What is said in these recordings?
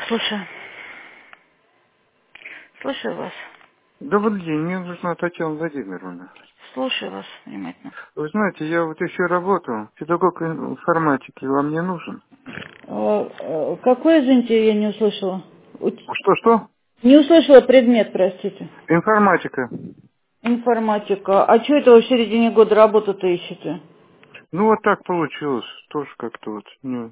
Слушаю. Слушаю вас. Добрый день, мне нужна Татьяна Владимировна. Слушаю вас внимательно. Вы знаете, я вот ищу работу, педагог информатики, вам не нужен? Какой, извините, я не услышала? Что-что? Не услышала предмет, простите. Информатика. Информатика. А что это вы в середине года работу-то ищете? Ну вот так получилось, тоже как-то вот.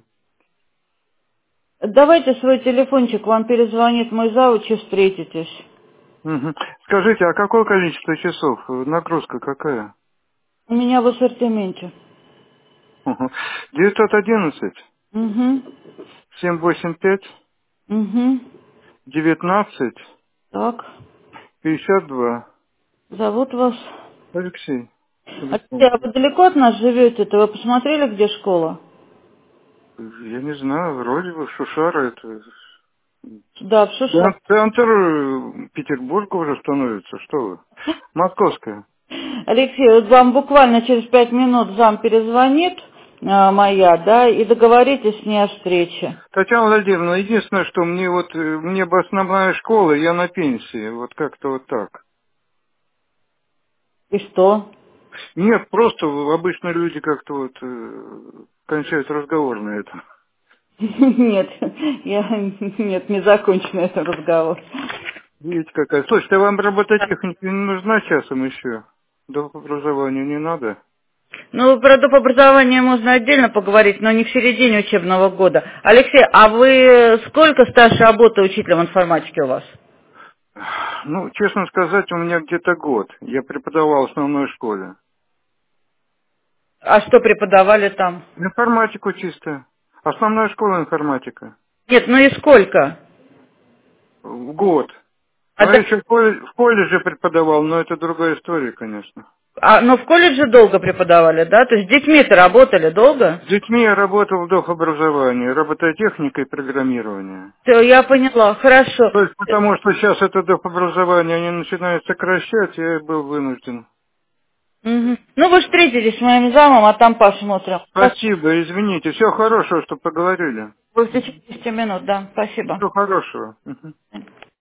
Давайте свой телефончик, вам перезвонит мой завуч и встретитесь. Мгм. Скажите, а какое количество часов? Нагрузка какая? У меня в ассортименте. Угу. 911 Угу. 785 Угу. 19 Так. 52. Зовут вас? Алексей. Алексей, а вы далеко от нас живете-то? Вы посмотрели, где школа? Я не знаю, вроде бы Шушара это... Да, в Шуша. Центр Петербурга уже становится, что вы? Московская. Алексей, вот вам буквально через 5 минут зам перезвонит, моя, да, и договоритесь с ней о встрече. Татьяна Владимировна, единственное, что мне бы основная школа, я на пенсии, вот как-то вот так. И что? Нет, просто обычно люди как-то вот кончают разговор на этом. Нет, нет, не закончен этот разговор. Видите какая. Слушайте, а вам робототехника не нужна часом еще? До образования не надо? Ну, про доп. Образование можно отдельно поговорить, но не в середине учебного года. Алексей, а вы сколько стаж работы учителем информатики у вас? Ну, честно сказать, у меня где-то год. Я преподавал в основной школе. А что преподавали там? Информатику чисто. Основная школа информатика. Нет, ну и сколько? В год. А, Ну, я еще в колледже преподавал, но это другая история, конечно. но в колледже долго преподавали, да? То есть с детьми-то работали долго? С детьми я работал в доходобразовании, робототехника и программирование. Все, я поняла, хорошо. То есть потому что сейчас это доходобразование они начинают сокращать, я был вынужден. Мгм. Ну, вы встретитесь с моим замом, а там посмотрим. Спасибо, извините. Всего хорошего, что поговорили. Вы в течение 10 минут, да, спасибо. Всего хорошего. Мгм.